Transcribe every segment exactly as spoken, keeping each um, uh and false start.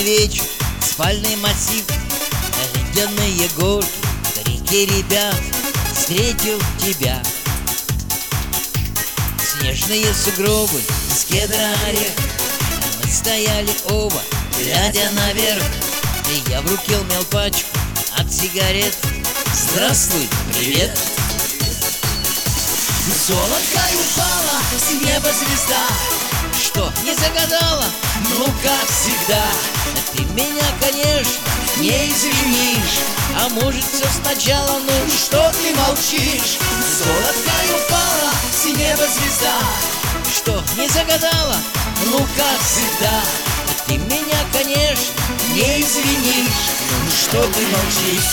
вечер, спальный массив, ледяные горки, старики, ребят, встретил тебя. Снежные сугробы из кедра орех, мы стояли оба, глядя наверх, и я в руке умел пачку от сигарет. Здравствуй, привет. Золоткой упала с неба звезда. Что, не загадала? Ну, как всегда. Ты меня, конечно, Не извинишь. а может все сначала, ну Что ты молчишь? Золоткой упала с неба звезда. что, не загадала? Ну, как всегда. Ты меня, конечно, Не извинишь. Ну, что ты молчишь?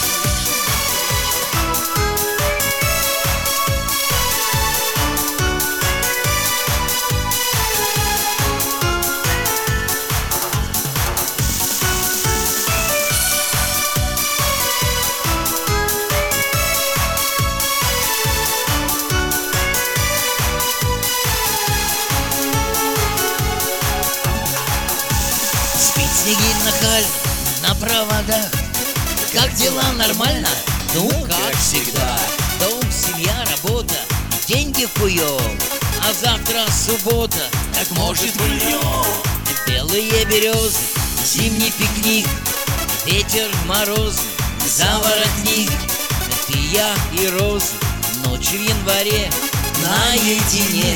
спит снегирь нахально на проводах. Как дела, нормально? Ну, как всегда. Дом, семья, работа, деньги хуёв. А завтра суббота, Так может выльем. белые березы, зимний пикник, ветер морозный, заворотник. Ты, я и розы, ночью в январе наедине.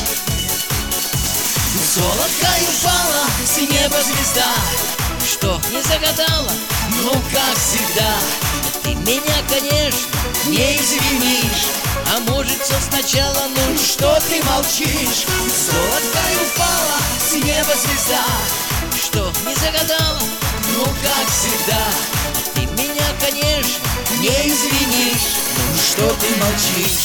Золоткой упала с неба звезда. Что, не загадала? Ну, как всегда. Ты меня, конечно, Не извинишь. а может все сначала, ну Что ты молчишь? Золоткой упала с неба звезда. что, не загадала? Ну, как всегда. Ты меня, конечно, Не извинишь. Ну, что ты молчишь?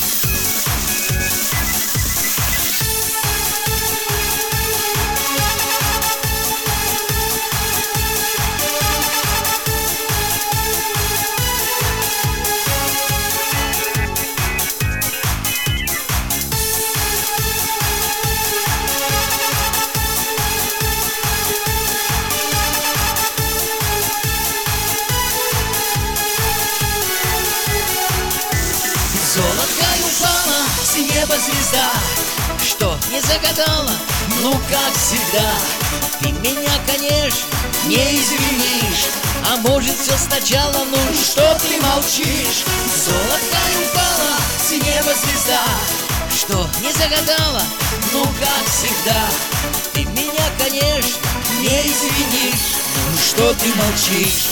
Золоткой упала с неба звезда. что, не загадала? Ну, как всегда. Ты меня, конечно, Не извинишь. а может все сначала, ну Что ты молчишь? Золоткой упала с неба звезда. что, не загадала? Ну, как всегда. Ты меня, конечно, Не извинишь. Ну, что ты молчишь?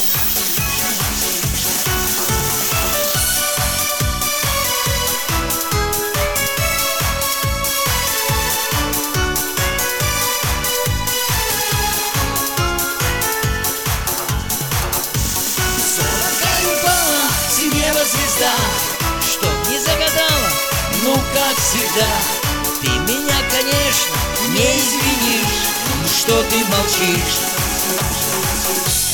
Золоткой упала с неба звезда. что, не загадала? Ну, как всегда. Ты меня, конечно, Не извинишь. Ну, что ты молчишь?